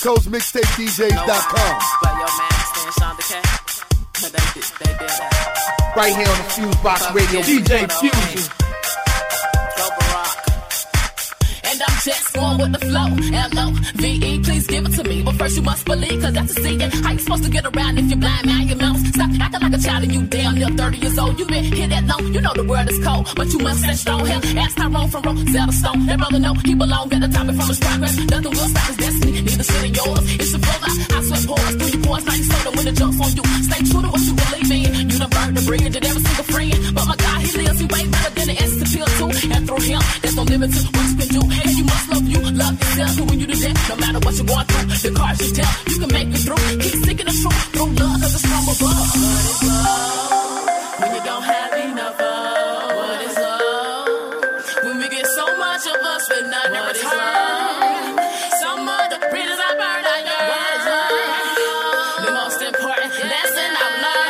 Coast MixtapeDJs.com. Right here on the Fusebox Radio. DJ Fusion. And I'm just going with the flow. L-O-V-E, please give it to me. But first you must believe, cause that's a seeing. How you supposed to get around if you're blind? Now your mouth. Stop acting like a child and you damn near 30 years old. You been here that long, you know the world is cold. But you must stand strong here. Ask Tyrone from Rosetta Stone. That brother know he belong at the top and from his progress. Nothing will stop his destiny, neither should it yours. It's your flow out, I sweat pores through your pores. Like soda when the joke's on you. Stay true to what you believe in. You done burned the bridge and every single friend. But my God, he lives, he way better than the essence appeal to. And through him, there's no limit to what you can do. And you must love you, love yourself. So when you do that, no matter what you're going through, the cards you tell, you can make it through. Keep seeking the truth through love, cause it's from above. What is love? When you don't have enough of. What is love? When we get so much of us with none in return. Some of the bridges I burn, I yearn. What is love? The most important lesson I've learned.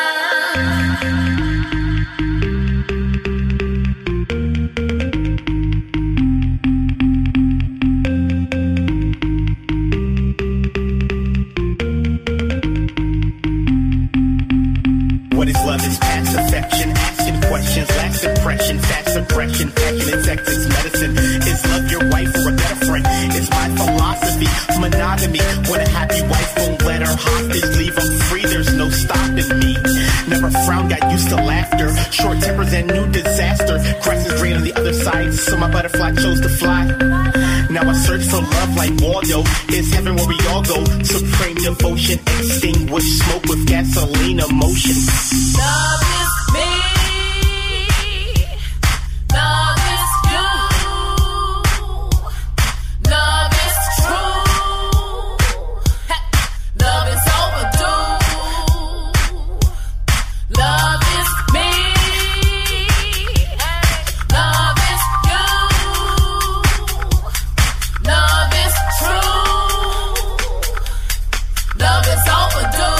What is love? Is past affection, asking questions, last impression, fast suppression, passion and sex is medicine. Is love your wife or a better friend? It's my philosophy, monogamy. When a happy wife won't let her hostage leave, I'm free, there's no stopping me. Never frown, got used to laughter. Short tempers and new disaster. Grass is green on the other side, so my butterfly chose to fly. Now I search for love like Waldo. Is heaven where we all go? Supreme devotion, extinguish smoke with gasoline emotion. Love is me. Love is you. Love is true. Love is overdue. Love is me. Love is you. Love is true. Love is overdue.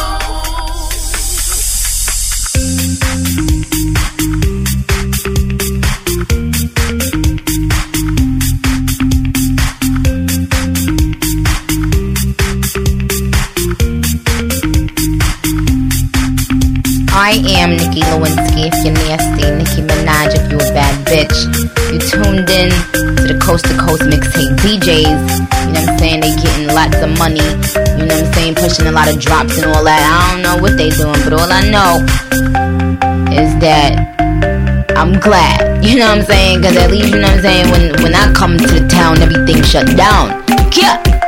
I am Nicki Lewinsky if you're nasty, Nicki Minaj if you a bad bitch. You tuned in to the Coast to Coast Mixtape DJs. You know what I'm saying? They getting lots of money. You know what I'm saying? Pushing a lot of drops and all that. I don't know what they doing, but all I know is that I'm glad. You know what I'm saying? Because at least, you know what I'm saying, when I come to the town, everything shut down. Yeah.